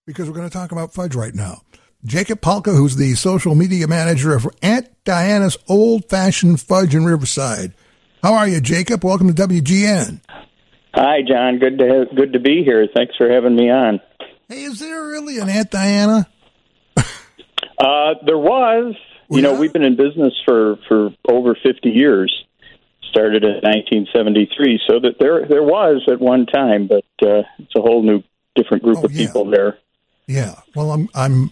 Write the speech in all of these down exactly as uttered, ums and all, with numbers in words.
because we're going to talk about fudge right now. Jacob Palka, who's the social media manager of Aunt Diana's Old Fashioned Fudge in Riverside. How are you, Jacob? Welcome to W G N. Hi, John. Good to have, good to be here. Thanks for having me on. Hey, is there really an Aunt Diana? uh, there was. You yeah. know, we've been in business for, for over fifty years. Started in nineteen seventy-three, so that there there was at one time, but uh, it's a whole new, different group oh, of yeah. people there. Yeah. Well, I'm I'm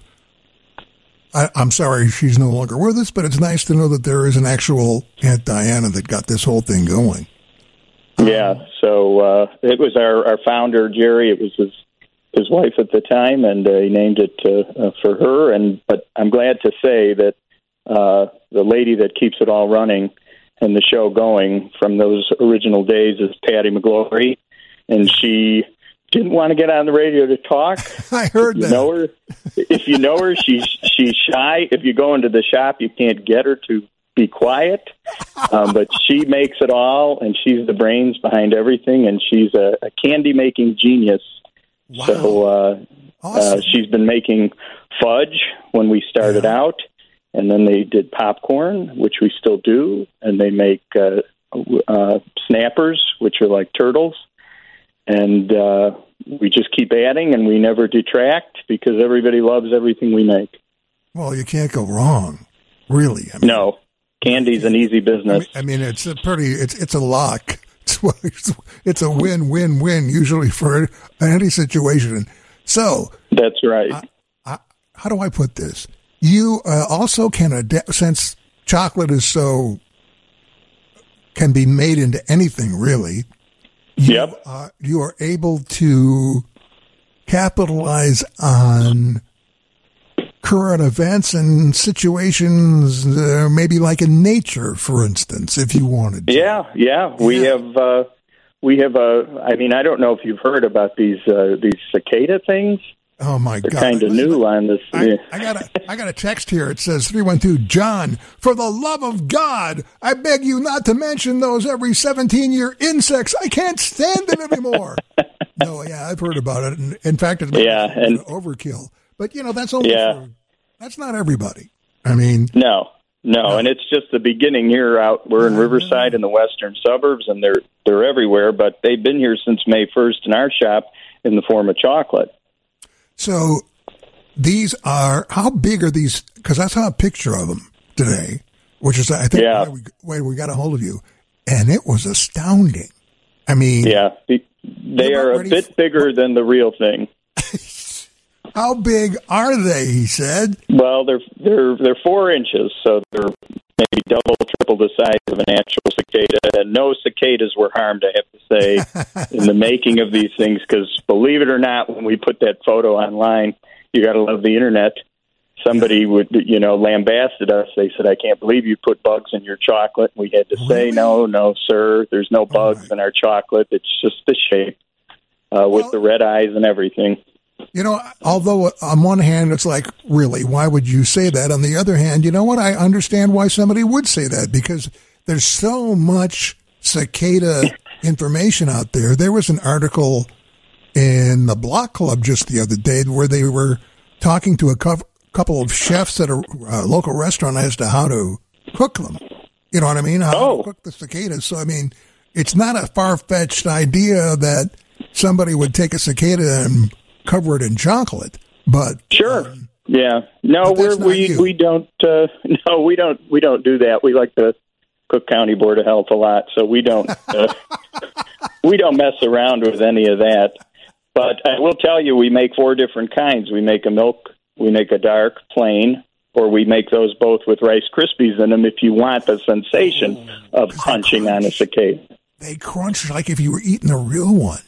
I, I'm sorry she's no longer with us, but it's nice to know that there is an actual Aunt Diana that got this whole thing going. Yeah. So uh, it was our, our founder, Jerry. It was his his wife at the time, and uh, he named it uh, uh, for her. And but I'm glad to say that uh, the lady that keeps it all running and the show going from those original days is Patty McGlory, and she didn't want to get on the radio to talk. I heard if you that. Know her, if you know her, she's she's shy. If you go into the shop, you can't get her to be quiet. Um, but she makes it all, and she's the brains behind everything, and she's a, a candy-making genius. Wow. So uh, awesome. uh, she's been making fudge when we started yeah. out, and then they did popcorn, which we still do, and they make uh, uh, snappers, which are like turtles. And uh, we just keep adding, and we never detract because everybody loves everything we make. Well, you can't go wrong, really. I mean, no, candy's an easy business. I mean, I mean, it's a pretty, it's it's a lock. It's, it's a win-win-win usually for any situation. So that's right. I, I, how do I put this? You uh, also can adapt, since chocolate is so can be made into anything really. You, yep. Uh, you are able to capitalize on current events and situations, uh, maybe like in nature, for instance, if you wanted to. Yeah, yeah. We yeah. have, uh, we have, uh, I mean, I don't know if you've heard about these, uh, these cicada things. Oh my They're God! kind of new on this. I, I got a, I got a text here. It says three one two. John, for the love of God, I beg you not to mention those every seventeen year insects. I can't stand them anymore. No, yeah, I've heard about it. And in fact, it's yeah, and overkill. But you know, that's only yeah. for, that's not everybody. I mean, no, no, no, and it's just the beginning here. Out, we're in Riverside in the western suburbs, and they're they're everywhere. But they've been here since May first in our shop in the form of chocolate. So these are, how big are these? Because I saw a picture of them today, which is, I think, yeah. why, we, why we got a hold of you. And it was astounding. I mean. Yeah, they are a bit bigger than the real thing. How big are they, he said? Well, they're, they're, they're four inches, so they're maybe double, triple the size of an actual cicada. And no cicadas were harmed, I have to say, in the making of these things, because believe it or not, when we put that photo online, you got to love the internet. Somebody would, you know, lambasted us. They said, I can't believe you put bugs in your chocolate. We had to really? say, no, no, sir, there's no bugs oh in our chocolate. It's just the shape uh, with well, the red eyes and everything. You know, although on one hand, it's like, really, why would you say that? On the other hand, you know what? I understand why somebody would say that, because there's so much cicada information out there. There was an article in the Block Club just the other day where they were talking to a couple of chefs at a, a local restaurant as to how to cook them. You know what I mean? How oh. to cook the cicadas. So, I mean, it's not a far-fetched idea that somebody would take a cicada and cover it in chocolate, but sure, um, yeah, no, we're, we you. we don't, uh, no, we don't, we don't do that. We like the Cook County Board of Health a lot, so we don't, uh, we don't mess around with any of that. But I will tell you, we make four different kinds. We make a milk, we make a dark, plain, or we make those both with Rice Krispies in them. If you want the sensation oh, of crunching on a cicada, they crunch like if you were eating a real one.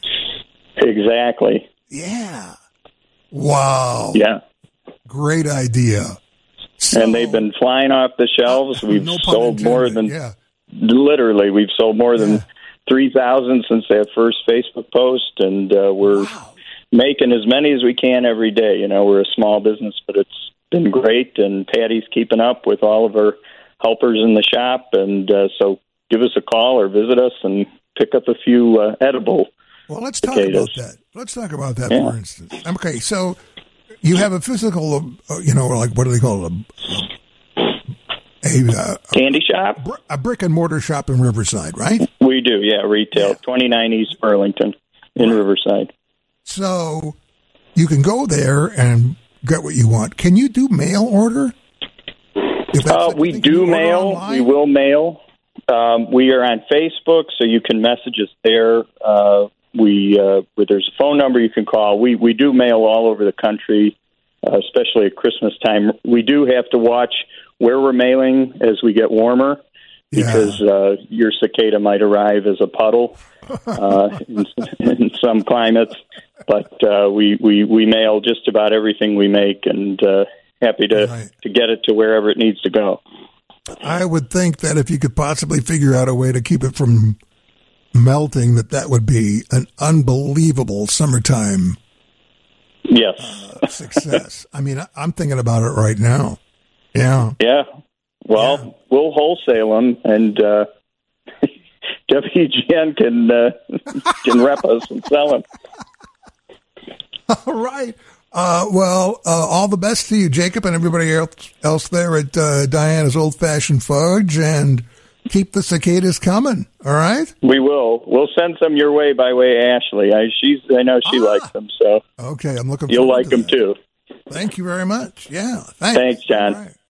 Exactly. Yeah. Wow. Yeah. Great idea. So, and they've been flying off the shelves. We've no sold more than, yeah. literally, we've sold more than yeah. three thousand since that first Facebook post, and uh, we're wow. making as many as we can every day. You know, we're a small business, but it's been great, and Patty's keeping up with all of her helpers in the shop, and uh, so give us a call or visit us and pick up a few uh, edible Well, let's talk potatoes. about that. Let's talk about that, yeah. for instance. Okay, so you have a physical, uh, you know, like what do they call it? A, a, uh, Candy shop? A brick and mortar shop in Riverside, right? We do, yeah, retail. Yeah. twenty-nine East Burlington in Riverside. So you can go there and get what you want. Can you do mail order? Uh, we do mail. Online? We will mail. Um, we are on Facebook, so you can message us there. Uh, we uh, there's a phone number you can call. We we do mail all over the country, uh, especially at Christmas time. We do have to watch where we're mailing as we get warmer, because yeah. uh, your cicada might arrive as a puddle uh, in, in some climates. But uh, we, we we mail just about everything we make, and uh, happy to right. to get it to wherever it needs to go. I would think that if you could possibly figure out a way to keep it from melting, that that would be an unbelievable summertime yes. uh, success. I mean, I'm thinking about it right now. Yeah. Yeah. Well, yeah. we'll wholesale them, and uh, W G N can, uh, can rep us and sell them. All right. Uh, well, uh, all the best to you, Jacob, and everybody else, else there at uh, Diana's Old Fashioned Fudge, and keep the cicadas coming. All right. We will. We'll send some your way by way of Ashley. I she's I know she ah. likes them, so okay. I'm looking. You'll like to them that. too. Thank you very much. Yeah. Thanks, thanks John.